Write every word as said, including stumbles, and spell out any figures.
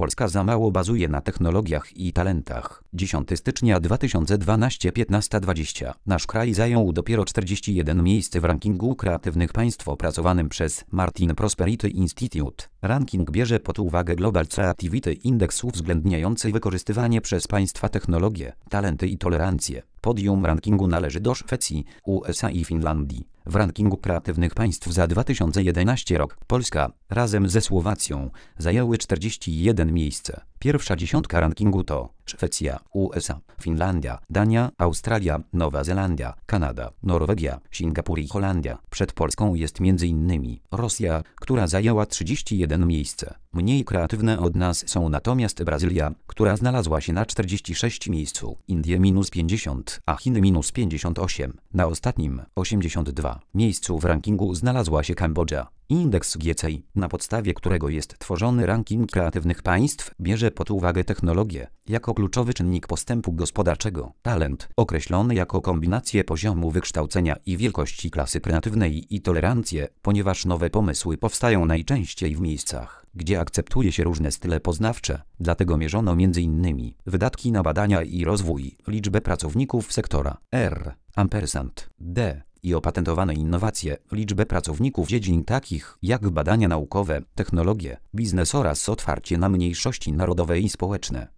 Polska za mało bazuje na technologiach i talentach. dziesiątego stycznia dwa tysiące dwunastego piętnaście dwadzieścia. Nasz kraj zajął dopiero czterdzieste jeden miejsce w rankingu kreatywnych państw opracowanym przez Martin Prosperity Institute. Ranking bierze pod uwagę Global Creativity Index uwzględniający wykorzystywanie przez państwa technologie, talenty i tolerancję. Podium rankingu należy do Szwecji, U S A i Finlandii. W rankingu kreatywnych państw za dwa tysiące jedenasty rok Polska, razem ze Słowacją, zajęły czterdzieste jeden miejsce. Pierwsza dziesiątka rankingu to Szwecja, U S A, Finlandia, Dania, Australia, Nowa Zelandia, Kanada, Norwegia, Singapur i Holandia. Przed Polską jest między innymi Rosja, która zajęła trzydzieste jeden miejsce. Mniej kreatywne od nas są natomiast Brazylia, która znalazła się na czterdziestym szóstym miejscu, Indie minus pięćdziesiąt, a Chiny minus pięćdziesiąt osiem. Na ostatnim, osiemdziesiątym drugim miejscu w rankingu znalazła się Kambodża. Indeks G C I, na podstawie którego jest tworzony ranking kreatywnych państw, bierze pod uwagę technologię jako kluczowy czynnik postępu gospodarczego. Talent, określony jako kombinację poziomu wykształcenia i wielkości klasy kreatywnej i tolerancję, ponieważ nowe pomysły powstają najczęściej w miejscach, gdzie akceptuje się różne style poznawcze. Dlatego mierzono między innymi wydatki na badania i rozwój, liczbę pracowników sektora R, ampersand, D i opatentowane innowacje, liczbę pracowników dziedzin takich jak badania naukowe, technologie, biznes oraz otwarcie na mniejszości narodowe i społeczne.